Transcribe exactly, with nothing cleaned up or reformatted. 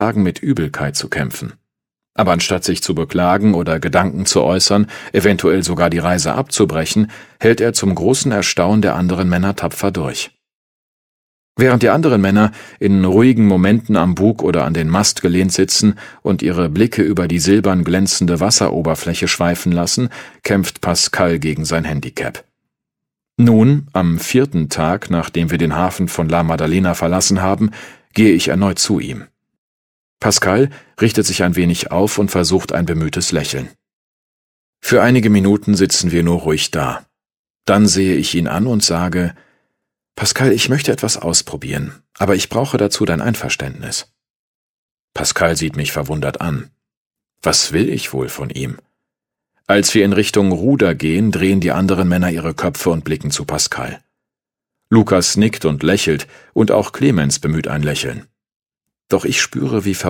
Tagen mit Übelkeit zu kämpfen. Aber anstatt sich zu beklagen oder Gedanken zu äußern, eventuell sogar die Reise abzubrechen, hält er zum großen Erstaunen der anderen Männer tapfer durch. Während die anderen Männer in ruhigen Momenten am Bug oder an den Mast gelehnt sitzen und ihre Blicke über die silbern glänzende Wasseroberfläche schweifen lassen, kämpft Pascal gegen sein Handicap. Nun, am vierten Tag, nachdem wir den Hafen von La Maddalena verlassen haben, gehe ich erneut zu ihm. Pascal richtet sich ein wenig auf und versucht ein bemühtes Lächeln. Für einige Minuten sitzen wir nur ruhig da. Dann sehe ich ihn an und sage: »Pascal, ich möchte etwas ausprobieren, aber ich brauche dazu dein Einverständnis.« Pascal sieht mich verwundert an. Was will ich wohl von ihm? Als wir in Richtung Ruder gehen, drehen die anderen Männer ihre Köpfe und blicken zu Pascal. Lukas nickt und lächelt, und auch Clemens bemüht ein Lächeln. Doch ich spüre, wie